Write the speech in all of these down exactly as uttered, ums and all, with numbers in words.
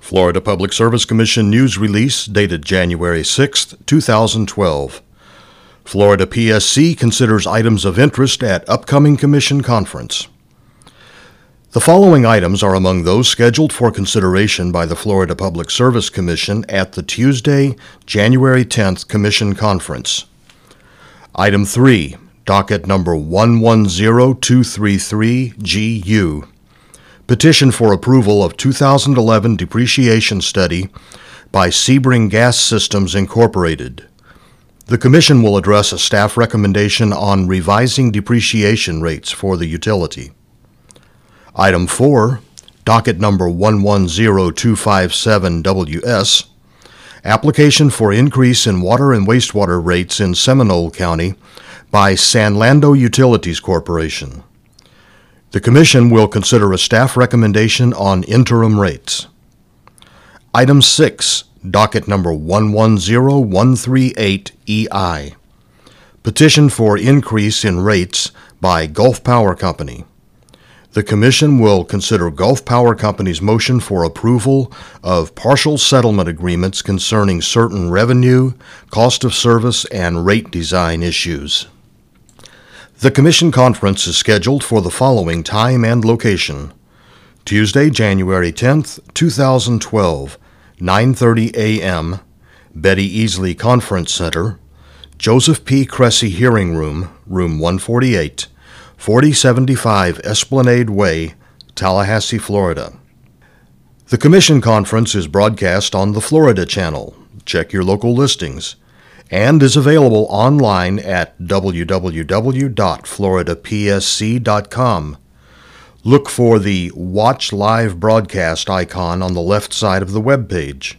Florida Public Service Commission news release dated January sixth, two thousand twelve. Florida P S C considers items of interest at upcoming Commission conference. The following items are among those scheduled for consideration by the Florida Public Service Commission at the Tuesday, January tenth Commission Conference. Item three, docket number one one zero two three three G U. Petition for approval of two thousand eleven depreciation study by Sebring Gas Systems, Incorporated. The Commission will address a staff recommendation on revising depreciation rates for the utility. Item four, docket number one one zero two five seven W S, application for increase in water and wastewater rates in Seminole County by San Lando Utilities Corporation. The Commission will consider a staff recommendation on interim rates. Item six, docket number one one zero one three eight E I, petition for increase in rates by Gulf Power Company. The Commission will consider Gulf Power Company's motion for approval of partial settlement agreements concerning certain revenue, cost of service, and rate design issues. The Commission conference is scheduled for the following time and location: Tuesday, January tenth, two thousand twelve, nine thirty a m, Betty Easley Conference Center, Joseph P. Cressy Hearing Room, Room one forty-eight, forty seventy-five Esplanade Way, Tallahassee, Florida. The Commission conference is broadcast on the Florida Channel. Check your local listings, and is available online at w w w dot florida p s c dot com. Look for the Watch Live Broadcast icon on the left side of the web page.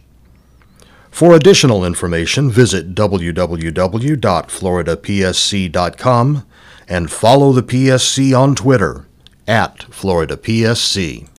For additional information, visit w w w dot florida p s c dot com and follow the P S C on Twitter at Florida P S C.